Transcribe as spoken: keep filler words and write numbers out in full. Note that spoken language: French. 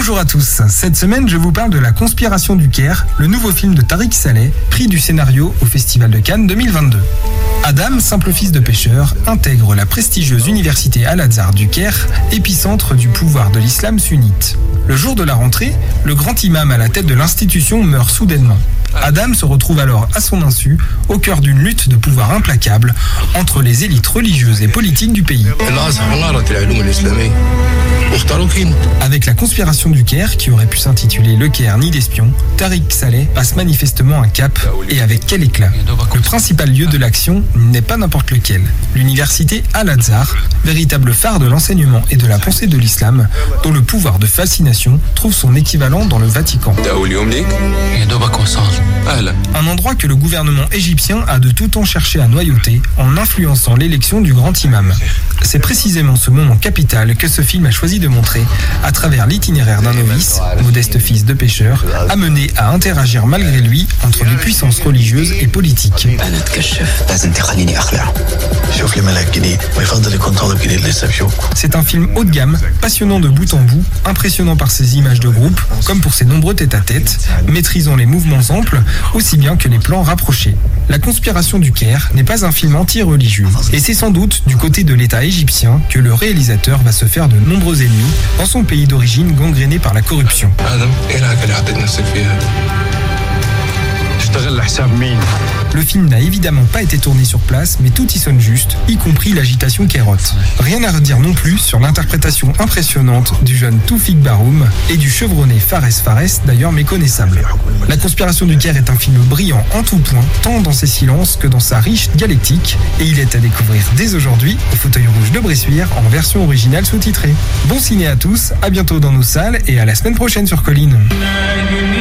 Bonjour à tous, cette semaine je vous parle de La Conspiration du Caire, le nouveau film de Tariq Saleh, prix du scénario au Festival de Cannes deux mille vingt-deux. Adam, simple fils de pêcheur, intègre la prestigieuse université Al-Azhar du Caire, épicentre du pouvoir de l'islam sunnite. Le jour de la rentrée, le grand imam à la tête de l'institution meurt soudainement. Adam se retrouve alors à son insu au cœur d'une lutte de pouvoir implacable entre les élites religieuses et politiques du pays. Avec La Conspiration du Caire, qui aurait pu s'intituler Le Caire ni d'espions, Tariq Saleh passe manifestement un cap, et avec quel éclat. Le principal lieu de l'action n'est pas n'importe lequel. L'université Al-Azhar, véritable phare de l'enseignement et de la pensée de l'islam, dont le pouvoir de fascination trouve son équivalent dans le Vatican. Un endroit que le gouvernement égyptien a de tout temps cherché à noyauter en influençant l'élection du grand imam. C'est précisément ce moment capital que ce film a choisi de montrer à travers l'itinéraire d'un novice, modeste fils de pêcheur, amené à interagir malgré lui entre les puissances religieuses et politiques. C'est un film haut de gamme, passionnant de bout en bout, impressionnant par ses images de groupe, comme pour ses nombreux tête-à-tête, maîtrisant les mouvements amples, aussi bien que les plans rapprochés. La Conspiration du Caire n'est pas un film anti-religieux, et c'est sans doute du côté de l'État égyptien que le réalisateur va se faire de nombreux ennemis dans son pays d'origine gangréné par la corruption. Le film n'a évidemment pas été tourné sur place, mais tout y sonne juste, y compris l'agitation cairote. Rien à redire non plus sur l'interprétation impressionnante du jeune Toufik Baroum et du chevronné Fares Fares, d'ailleurs méconnaissable. La Conspiration du Caire est un film brillant en tout point, tant dans ses silences que dans sa riche dialectique, et il est à découvrir dès aujourd'hui au Fauteuil Rouge de Bressuire en version originale sous-titrée. Bon ciné à tous, à bientôt dans nos salles et à la semaine prochaine sur Colline.